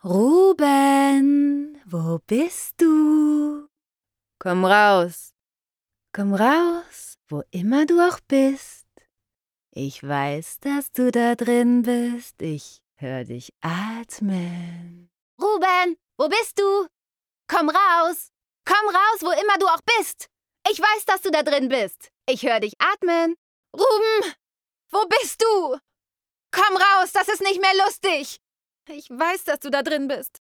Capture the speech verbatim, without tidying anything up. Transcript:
Ruben, wo bist du? Komm raus, komm raus, wo immer du auch bist. Ich weiß, dass du da drin bist, ich hör dich atmen. Ruben, wo bist du? Komm raus, komm raus, wo immer du auch bist. Ich weiß, dass du da drin bist. Ich hör dich atmen. Ruben, wo bist du? Komm raus, das ist nicht mehr lustig. Ich weiß, dass du da drin bist.